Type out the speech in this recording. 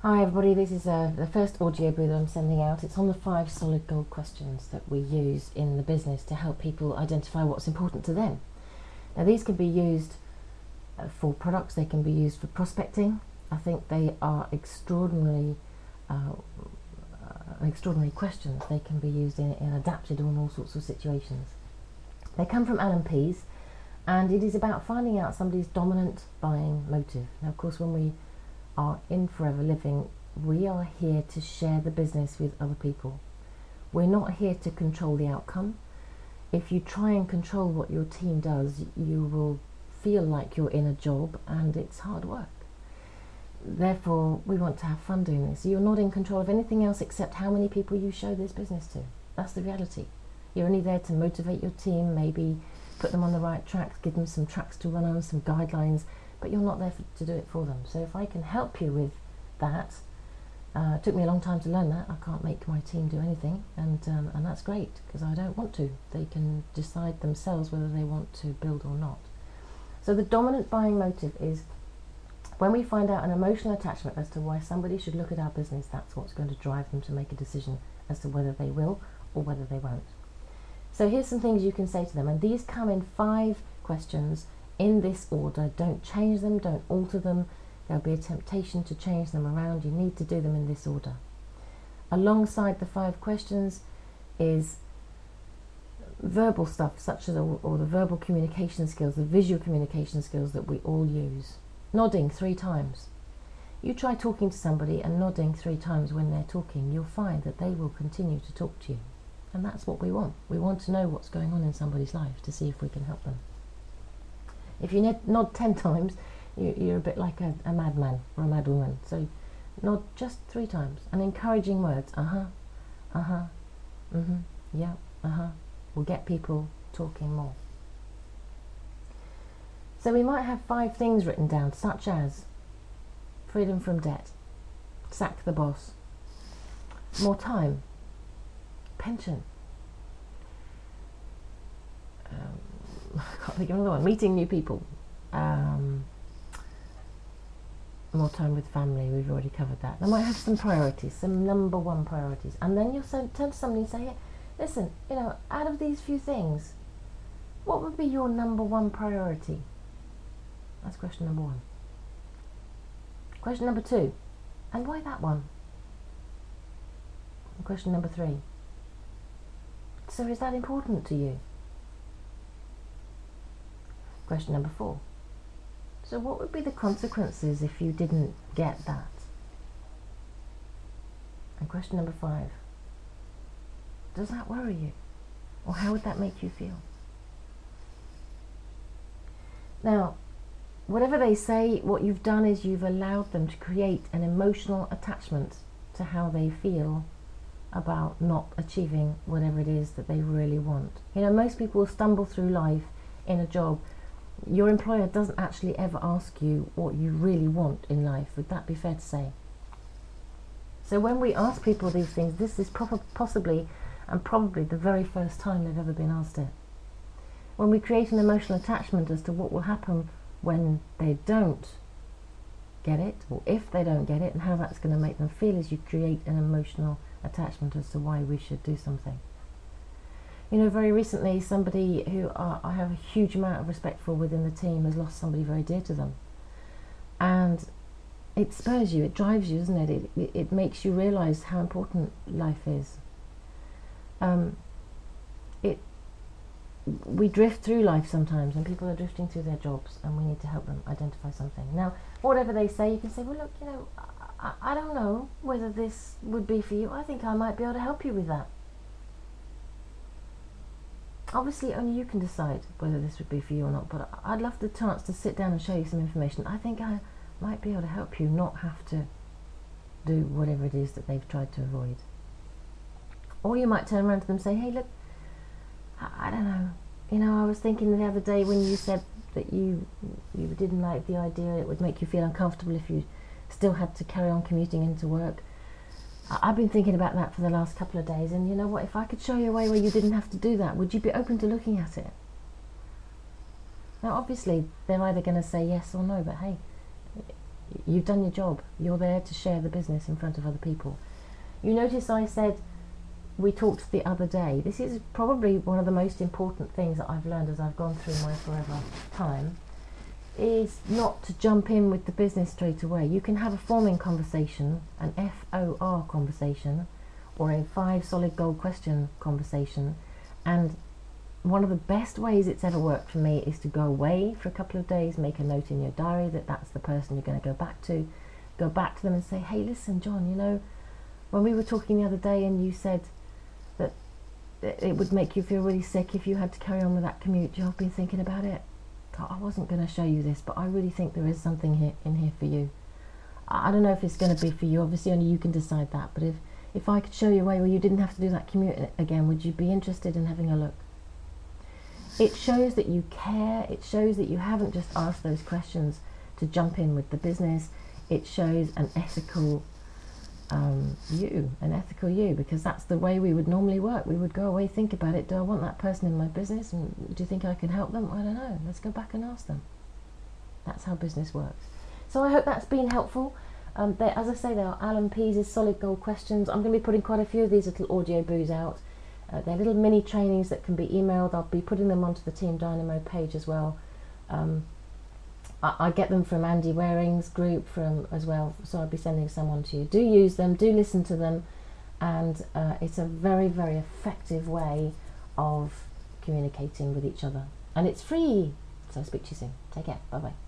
Hi everybody, this is the first audio boo that I'm sending out. It's on the 5 solid gold questions that we use in the business to help people identify what's important to them. Now these can be used for products, they can be used for prospecting. I think they are extraordinary questions. They can be used in adapted in all sorts of situations. They come from Alan Pease, and it is about finding out somebody's dominant buying motive. Now of course when we are in Forever Living, we are here to share the business with other people. We're not here to control the outcome. If you try and control what your team does, you will feel like you're in a job and it's hard work. Therefore, we want to have fun doing this. You're not in control of anything else except how many people you show this business to. That's the reality. You're only there to motivate your team, maybe put them on the right tracks, give them some tracks to run on, some guidelines, but you're not there to do it for them. So if I can help you with that, it took me a long time to learn that. I can't make my team do anything, and that's great, because I don't want to. They can decide themselves whether they want to build or not. So the dominant buying motive is when we find out an emotional attachment as to why somebody should look at our business, that's what's going to drive them to make a decision as to whether they will or whether they won't. So here's some things you can say to them, and these come in 5 questions in this order. Don't change them, don't alter them. There'll be a temptation to change them around. You need to do them in this order. Alongside the 5 questions is verbal stuff, such as or the verbal communication skills, the visual communication skills that we all use. Nodding 3 times. You try talking to somebody and nodding 3 times when they're talking, you'll find that they will continue to talk to you. And that's what we want. We want to know what's going on in somebody's life to see if we can help them. If you nod 10 times, you're a bit like a madman or a madwoman. So nod just 3 times. And encouraging words, yeah, will get people talking more. So we might have 5 things written down, such as freedom from debt, sack the boss, more time, pension, I can't think of another one, meeting new people, more time with family, we've already covered that. They might have some priorities, some number 1 priorities, and then you'll turn to somebody and say, hey, listen, out of these few things, what would be your number 1 priority? That's question number 1. Question number 2, and why that one? And question number 3, so is that important to you? Question number 4, so what would be the consequences if you didn't get that? And question number 5, does that worry you? Or how would that make you feel? Now, whatever they say, what you've done is you've allowed them to create an emotional attachment to how they feel about not achieving whatever it is that they really want. Most people will stumble through life in a job. Your employer doesn't actually ever ask you what you really want in life. Would that be fair to say? So when we ask people these things, this is possibly and probably the very first time they've ever been asked it. When we create an emotional attachment as to what will happen when they don't get it, or if they don't get it, and how that's going to make them feel, is you create an emotional attachment as to why we should do something. Very recently, somebody who I have a huge amount of respect for within the team has lost somebody very dear to them. And it spurs you, it drives you, doesn't it? It makes you realise how important life is. We drift through life sometimes, and people are drifting through their jobs, and we need to help them identify something. Now, whatever they say, you can say, well, look, I don't know whether this would be for you. I think I might be able to help you with that. Obviously, only you can decide whether this would be for you or not, but I'd love the chance to sit down and show you some information. I think I might be able to help you not have to do whatever it is that they've tried to avoid. Or you might turn around to them and say, hey, look, I don't know. I was thinking the other day when you said that you didn't like the idea, it would make you feel uncomfortable if you still had to carry on commuting into work. I've been thinking about that for the last couple of days, and you know what, if I could show you a way where you didn't have to do that, would you be open to looking at it? Now obviously they're either going to say yes or no, but hey, You've done your job. You're there to share the business in front of other people. You notice I said, we talked the other day, this is probably one of the most important things that I've learned as I've gone through my forever time, is not to jump in with the business straight away. You can have a forming conversation, an FOR conversation, or a 5 solid gold question conversation, and one of the best ways it's ever worked for me is to go away for a couple of days, make a note in your diary that that's the person you're going to go back to them and say, hey, listen, John, you know, when we were talking the other day and you said that it would make you feel really sick if you had to carry on with that commute, I've been thinking about it. I wasn't going to show you this, but I really think there is something in here for you. I don't know if it's going to be for you, obviously only you can decide that, but if I could show you a way where you didn't have to do that commute again, would you be interested in having a look? It shows that you care. It shows that you haven't just asked those questions to jump in with the business. It shows an ethical you, because that's the way we would normally work. We would go away, think about it. Do I want that person in my business? And do you think I can help them? I don't know. Let's go back and ask them. That's how business works. So I hope that's been helpful. As I say, there are Alan Pease's solid gold questions. I'm going to be putting quite a few of these little audio boos out. They're little mini trainings that can be emailed. I'll be putting them onto the Team Dynamo page as well. I get them from Andy Waring's group as well, so I'll be sending someone to you. Do use them, do listen to them, and it's a very, very effective way of communicating with each other. And it's free. So I'll speak to you soon. Take care. Bye-bye.